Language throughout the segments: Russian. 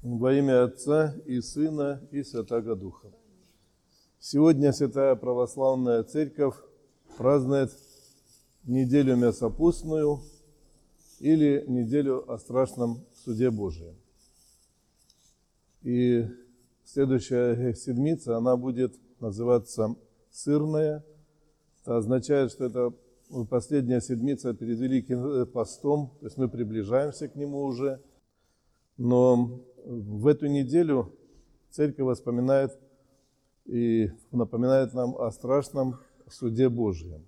Во имя Отца и Сына и Святаго Духа. Сегодня Святая Православная Церковь празднует неделю Мясопустную или неделю о страшном суде Божием. И следующая седмица, она будет называться Сырная. Это означает, что это последняя седмица перед Великим постом, то есть мы приближаемся к нему уже. Но в эту неделю Церковь вспоминает и напоминает нам о страшном суде Божьем.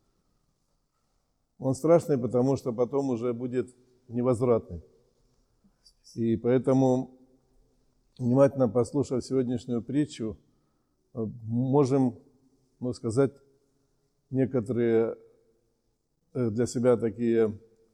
Он страшный, потому что потом уже будет невозвратный. И поэтому, внимательно послушав сегодняшнюю притчу, можем, сказать, некоторые для себя такие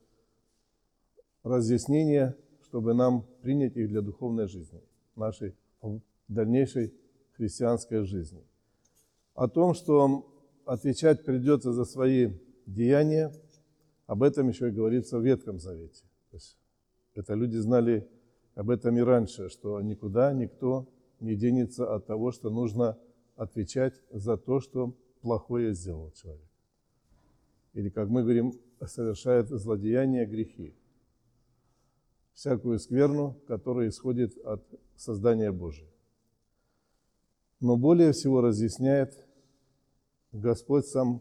разъяснения, чтобы нам принять их для духовной жизни, нашей дальнейшей христианской жизни. О том, что отвечать придется за свои деяния, об этом еще и говорится в Ветхом Завете. То есть это люди знали об этом и раньше, что никуда никто не денется от того, что нужно отвечать за то, что плохое сделал человек. Или, как мы говорим, совершает злодеяния, грехи. Всякую скверну, которая исходит от создания Божия. Но более всего разъясняет Господь сам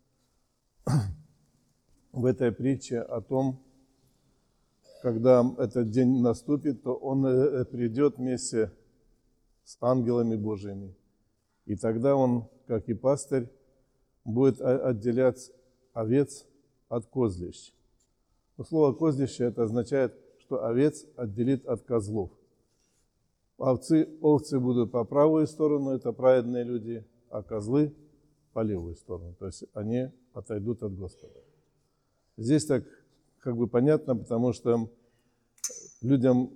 в этой притче о том, когда этот день наступит, то Он придет вместе с ангелами Божьими. И тогда Он, как и пастырь, будет отделять овец от козлищ. Но слово «козлище» это означает, что овец отделит от козлов. Овцы будут по правую сторону, это праведные люди, а козлы по левую сторону. То есть они отойдут от Господа. Здесь так как бы понятно, потому что людям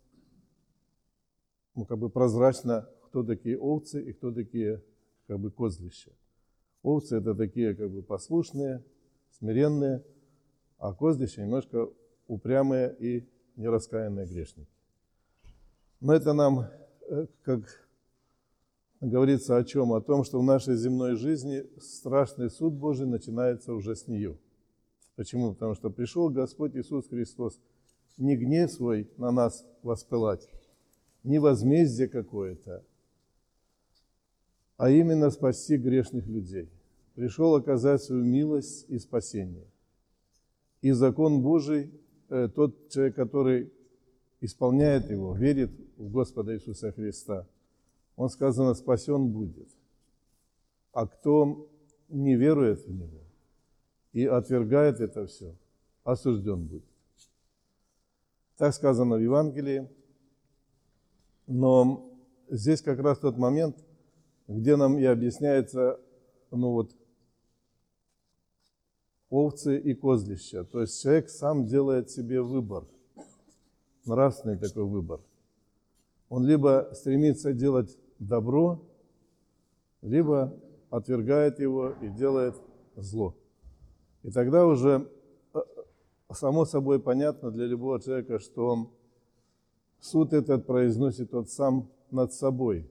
как бы прозрачно, кто такие овцы и кто такие как бы козлища. Овцы это такие как бы послушные, смиренные, а козлища немножко упрямые и нераскаянные грешники. Но это нам, как говорится, о чем? О том, что в нашей земной жизни страшный суд Божий начинается уже с нее. Почему? Потому что пришел Господь Иисус Христос не гнев свой на нас воспылать, не возмездие какое-то, а именно спасти грешных людей. Пришел оказать свою милость и спасение. И закон Божий, тот человек, который исполняет его, верит в Господа Иисуса Христа, он, сказано, спасен будет. А кто не верует в Него и отвергает это все, осужден будет. Так сказано в Евангелии. Но здесь как раз тот момент, где нам и объясняется, овцы и козлища. То есть человек сам делает себе выбор, нравственный такой выбор. Он либо стремится делать добро, либо отвергает его и делает зло. И тогда уже само собой понятно для любого человека, что суд этот произносит он сам над собой.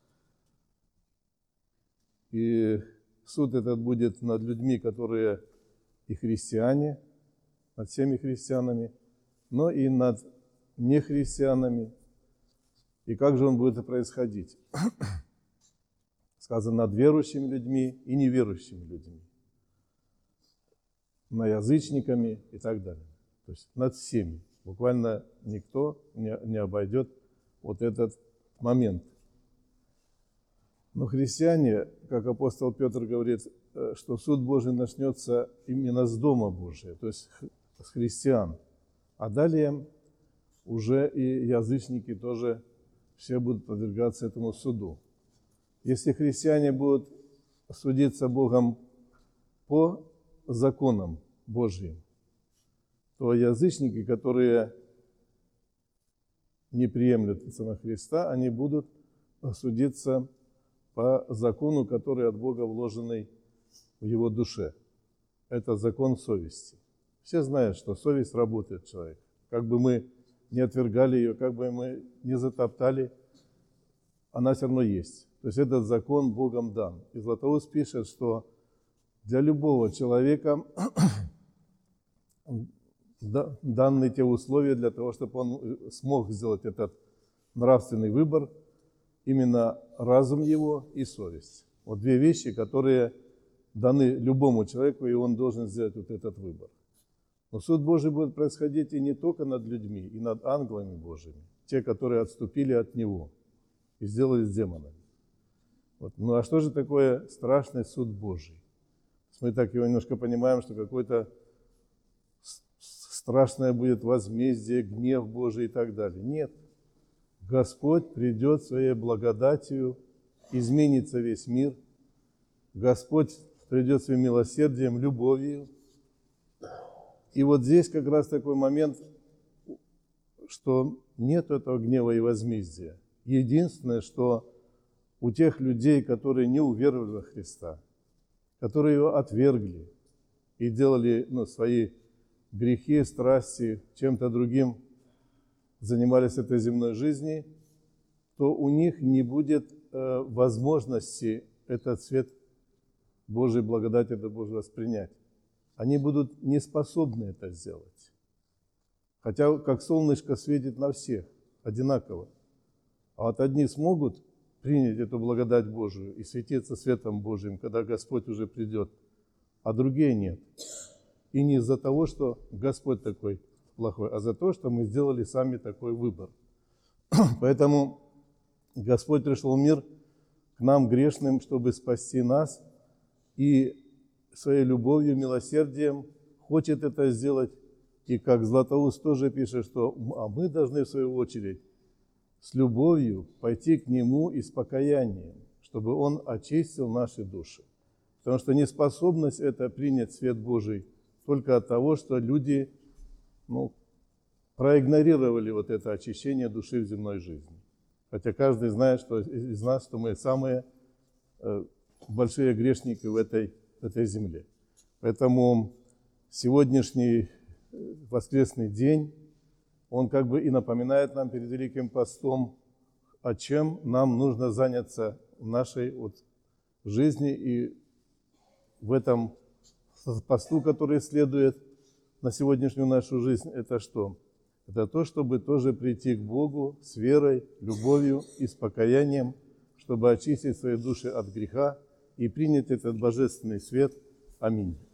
И суд этот будет над людьми, которые и христиане, над всеми христианами, но и над нехристианами. И как же он будет происходить? Сказано, над верующими людьми и неверующими людьми, над язычниками и так далее. То есть над всеми. Буквально никто не обойдет вот этот момент. Но христиане, как апостол Петр говорит, что суд Божий начнется именно с Дома Божия, то есть с христиан. А далее уже и язычники тоже все будут подвергаться этому суду. Если христиане будут судиться Богом по законам Божьим, то язычники, которые не приемлют Сына Христа, они будут судиться по закону, который от Бога вложенный в его душе. Это закон совести. Все знают, что совесть работает в человеке. Как бы мы не отвергали ее, как бы мы не затоптали, она все равно есть. То есть этот закон Богом дан. И Златоуст пишет, что для любого человека даны те условия для того, чтобы он смог сделать этот нравственный выбор, именно разум его и совесть. Вот две вещи, которые даны любому человеку, и он должен сделать вот этот выбор. Но суд Божий будет происходить и не только над людьми, и над ангелами Божьими, те, которые отступили от Него и сделались демонами. Вот. Ну а что же такое страшный суд Божий? Мы так его немножко понимаем, что какое-то страшное будет возмездие, гнев Божий и так далее. Нет. Господь придет своей благодатью, изменится весь мир. Господь придет своим милосердием, любовью. И вот здесь как раз такой момент, что нет этого гнева и возмездия. Единственное, что у тех людей, которые не уверовали во Христа, которые его отвергли и делали свои грехи, страсти, чем-то другим, занимались этой земной жизнью, то у них не будет возможности этот свет Божьей благодати, это Божьей воспринять. Они будут не способны это сделать. Хотя как солнышко светит на всех одинаково. А вот одни смогут принять эту благодать Божию и светиться светом Божьим, когда Господь уже придет, а другие нет. И не из-за того, что Господь такой плохой, а за то, что мы сделали сами такой выбор. Поэтому Господь пришел в мир к нам грешным, чтобы спасти нас, и своей любовью, милосердием хочет это сделать. И как Златоуст тоже пишет, что мы должны в свою очередь с любовью пойти к Нему и с покаянием, чтобы Он очистил наши души. Потому что неспособность это принять свет Божий только от того, что люди проигнорировали вот это очищение души в земной жизни. Хотя каждый знает, что из нас, что мы самые большие грешники в этой земле. Поэтому сегодняшний воскресный день, он как бы и напоминает нам перед Великим Постом, о чем нам нужно заняться в нашей жизни и в этом посту, который следует на сегодняшнюю нашу жизнь. Это что? Это то, чтобы тоже прийти к Богу с верой, любовью и с покаянием, чтобы очистить свои души от греха и принять этот божественный свет. Аминь.